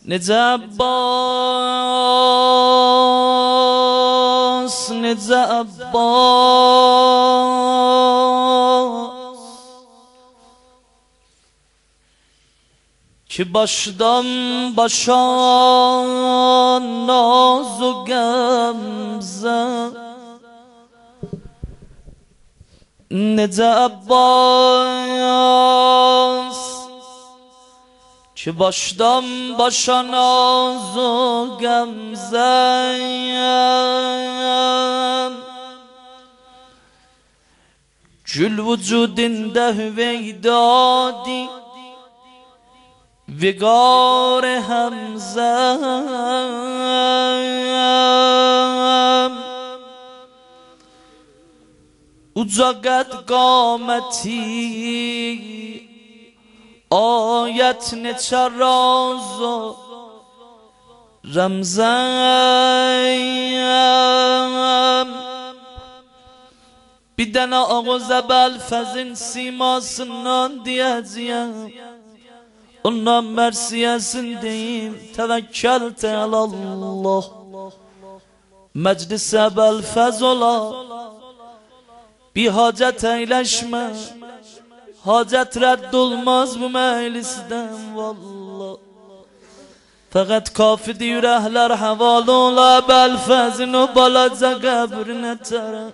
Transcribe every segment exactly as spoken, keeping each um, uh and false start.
Necə Abbas, necə Abbas ki başdan başa naz و gamze. Necə Abbas ki başdan başa naz و gamze. Gül vücudinde hüveydadi Vigar Hamza. Uca qad qameti ayet neçə raz و رمزم. Bir dənə ağız Əbəlfəzin simasından deyəcəyəm, ondan mərsiyəsin deyim, təvəkkəl Allah. Məclis Əbəlfəz ola, bir hacət eyləşmə, hacət rədd olmaz bu məclisdən vallah. Fəqət kafidir ürəklər həvalə ola Əbəlfəzin o balaca qəbrinə tərəf.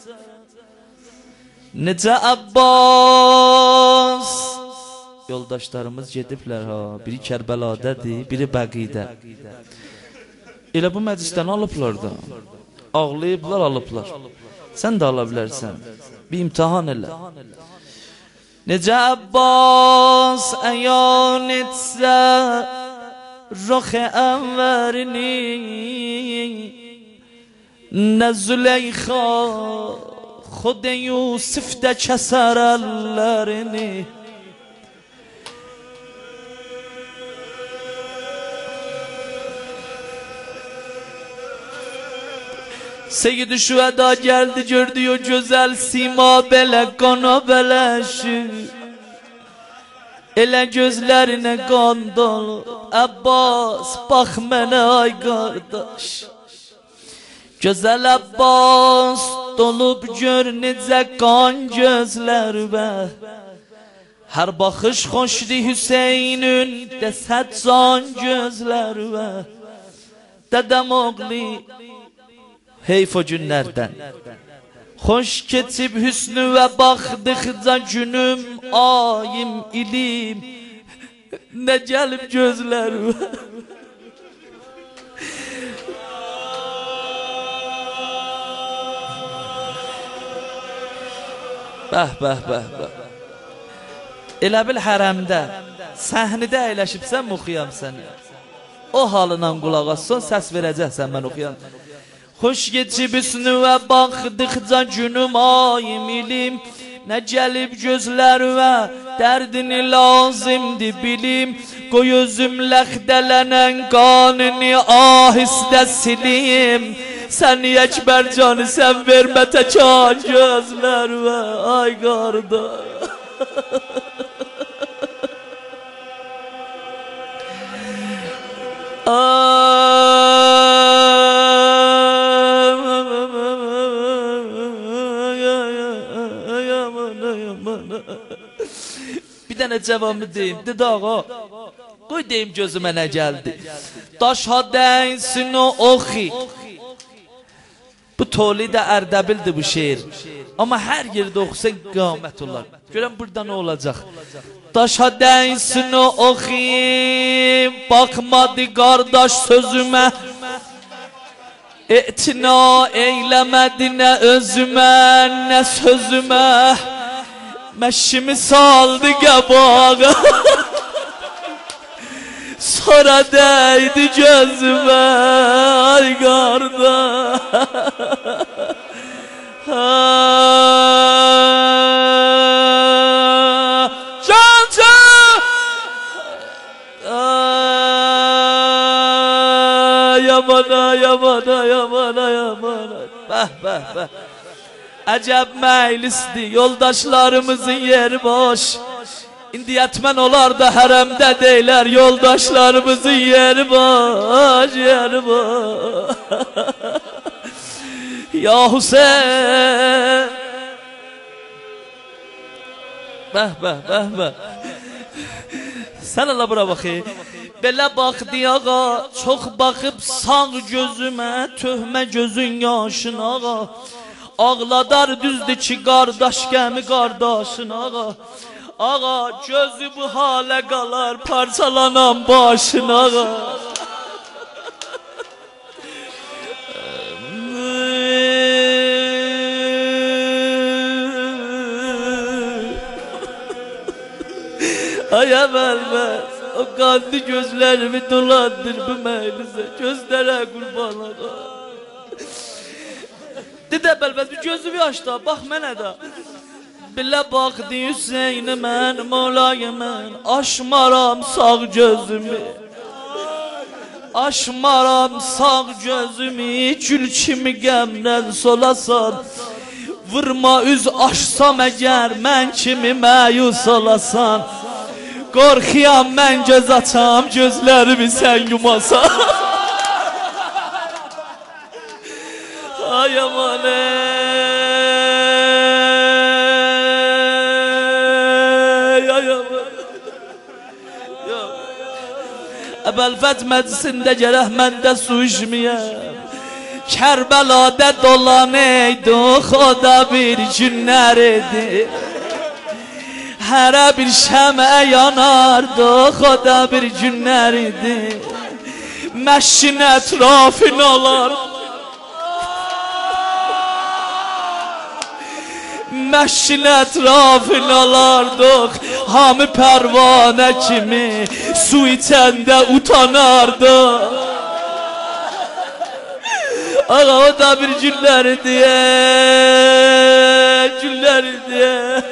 Necə Abbas, yoldaşlarımız gediblər ha, biri Kərbəladadır, biri Bəqidə. Elə bu məclisdən alıblar da, ağlayıblar, alıblar. Sən də ala bilərsən, bir imtihan elə. Necə Abbas əyan etsə rux ənvərini, nə Züleyxa خود یوسف ده کسر əllərini. Seyyid-i şüheda geldi gördü o güzel sima belə qana bələşir. Elə gözlərine qan dolu Abbas bax mənə ay qardaş. Gözəl Abbas dolub gör necə qan gözlərimə. Hər baxış xoşdi Hüseynün desət can gözlərimə. Dədəm oğli heyf o günlərdən xoş keçib hüsnü və baxdıqca günüm ayım ilim nə gəlib gözlərimə. Bəh, bəh, bəh, bəh. Elə bil hərəmdə, səhnədə əyləşibsən, oxuyam səni. O halından qulaq asson, səs verəcəksən, mən oxuyam. Xoş geçib üstünü və baxdıqca günüm ayım ilim, nə gəlib gözlərimə, dərdini lazımdır bilim. Qoy özüm ləxdələnən qanını ahistə silim. Səni Əkbər canı sən vermə təkan gözlərimə ay qardaş. Bir dənə cavabı deyim, dedi ağa, qoy deyim gözümə nə gəldi. Daşha dəysin o oxi. Bu Tolid-i Ərdəbildir bu şeir. Amma hər yerdə oxusan qiyamət olar. Görəm burada nə olacaq. Daşa dəysin o oxi, baxmadı qardaş sözümə. Etina eyləmədi nə özümə, nə sözümə. Məşimi saldı qəbağa. Sonra dəydi gözümə ay qardaş. Can can yamana yamana yamana yamana. Bəh bəh bəh. Əcəb məclisdir, yoldaşlarımızın yeri boş. İndi yetmən olar da hərəmdə deylər yoldaşlarımızın yeri var, yeri var. Ya Hüseyin. Bəh, bəh, bəh, bəh. Sən Allah bura baxı. Belə baxdı ağa, çox baxıb sağ gözümə, töhmə gözün yaşın ağa. Ağladar düzdür ki, qardaş gəmi qardaşın ağa. Ağa, gözü bu halə qalar, parçalanan başın ağa. Ay əvvəlməz, o qanlı gözlərimi dolandır bu məylizə, gözlərə qurban ağa. Dedi əvvəlməz, bir gözümü açdı, bax mənə də. Bilə baxdı Hüseyni mən, Molayı mən, aşmaram sağ gözümü. Aşmaram sağ gözümü, gül kimi qəmdən solasan. Vurma üz açsam əgər, mən kimi məyus olasan. Qorxuyam mən göz açam, gözlərimi sən yumasan. Ay aman ey, ay aman. Əvvəlfət məclisində gərək mən də su içməyəm. Kərbəladə dolan eydi, xoda bir günlər idi. Hərə bir şəmə yanardı, xoda bir günlər idi. Məşkin ətrafın olar, məşkin ətrafın olardıq. Hamı pərvanə kimi su içəndə utanardı. Ağa o da bir günlər idi, günlər idi.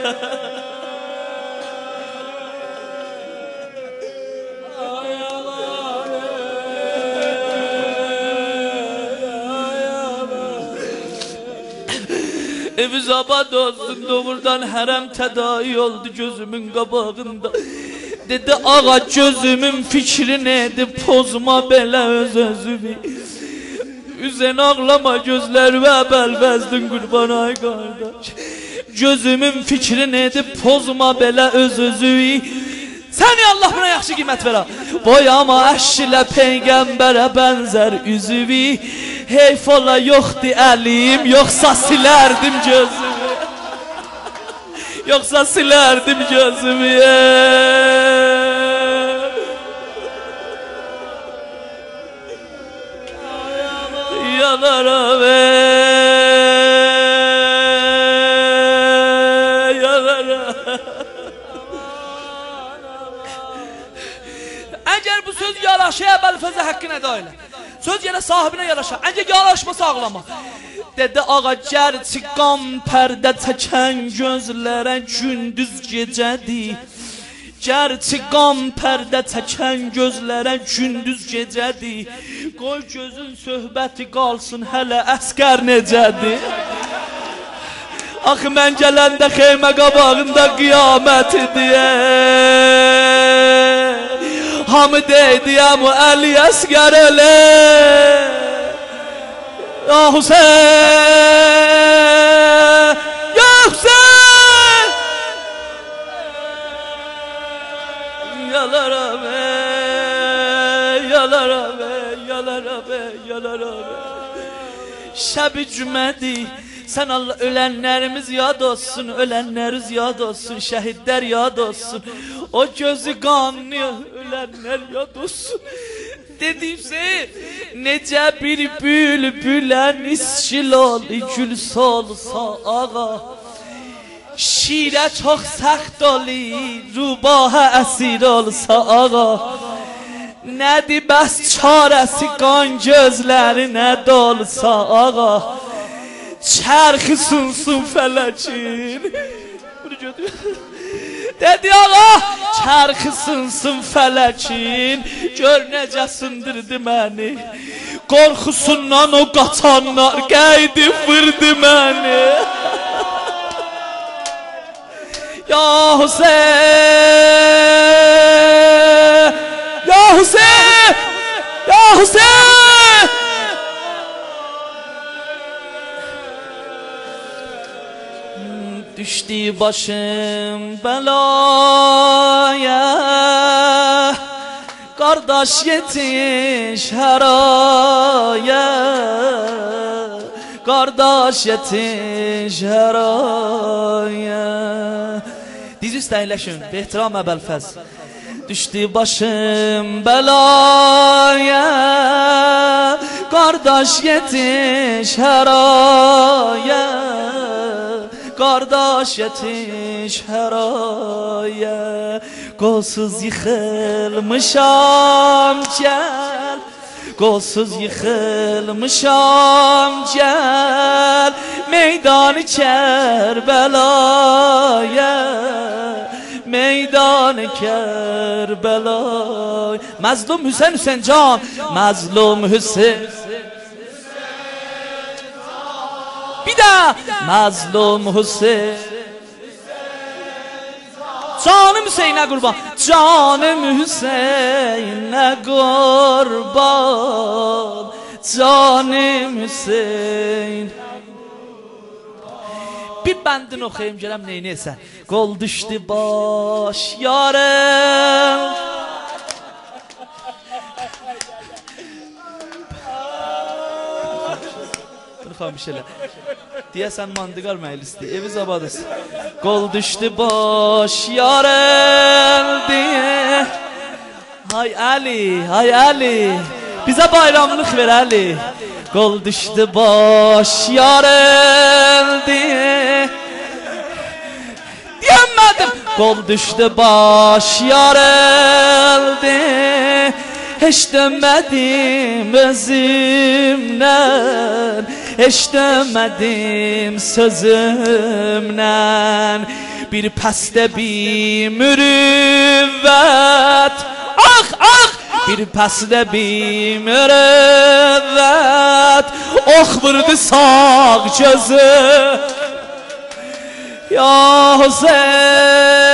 Eviz abad olsun, doğrudan hərəm tədai oldu gözümün qabağında. Dedi ağa gözümün fikri nedir, pozma belə öz özümü. Üzən ağlama gözlərimi əbəlvəzdin qurban ay qardaş. Gözümün fikri nedir, pozma belə öz özümü. Səni Allah buna yaxşı qiymət verə. Boyama əşkilə peyğəmbərə bənzər üzüvi. Heyf ola yoxdur əlim, yoxsa silərdim gözümü. Yoxsa silərdim gözümü. Yanaram ey, yanaram. Əgər bu söz yaraşa Əbəlfəzə haqqına da elə. Söz yenə sahibinə yaraşa. Əgər yaraşmasa ağlama. Dedi ağa gərçi qam pərdə çəkən gözlərə gündüz gecədir. Gərçi qam pərdə çəkən gözlərə gündüz gecədir. Qoy gözün söhbəti qalsın hələ əskər necədir. Axı mən gələndə xeymə qabağında qiyamət deyə. Hamı deydiyəm o Əli əskər elə. Ya Hüseyin, ya Hüseyin. Yalaram ey, yalaram ey, yalaram ey, yalaram ey. Şəb-i cümədi, sən Allah ölənlərimiz yad olsun, ölənlərimiz yad olsun, şəhidlər yad olsun. O gözü qanlıyor, ölənlər yad olsun. Dediyse necə bir bülbülən iskil ol, gül solsa ağa. Şirə çox səxt oli, rubahə əsir olsa ağa. Nədir bəs çarəsi qan gözlərinə dolsa ağa. Çərxi sunsun fələkin. Dedi ağa, çərxi sınsın fələkin, gör necə sındırdı məni. Qorxusundan o qaçanlar qəydi vırdı məni. Ya Hüseyin, Ya Hüseyin, Ya Hüseyin. Düştü başım belaya, kardeş yetiş her aya, kardeş yetiş her aya. Diz üstə əyləşin, ehtiram əbəlfəz. Düşdü başım belaya, kardeş yetiş her aya, kardeş yetiş her aya. Qolsuz yıxılmışam gel, qolsuz yıxılmışam gel, meydanı Kərbəlaya, meydanı Kərbəlaya. Mazlum Hüseyin Hüseyin can, mazlum Hüseyin. Bir daha mazlum Hüseyin. Canım Hüseyin'e kurban, canım Hüseyin'e kurban, canım Hüseyin. Bir bəndin oxuyayım gələm neynəyəsən. Qol düşdü baş yarım. Xan bir şeyler. Deyəsən mandıqar məclisdir, evi zabadız. Qol düşdü baş yarım diye. Hay Ali, hay Ali, bize bayramlık ver Ali. Qol düşdü baş yarım diye. Diyemedim. Qol düşdü baş yarım diye. Heç dönmədim özümdən, heç dönmədim sözümdən. Bir pəstə bir mürüvvət, ah ah, bir pəstə bir mürüvvət, ox vurdu sağ gözü. Ya Hüseyin,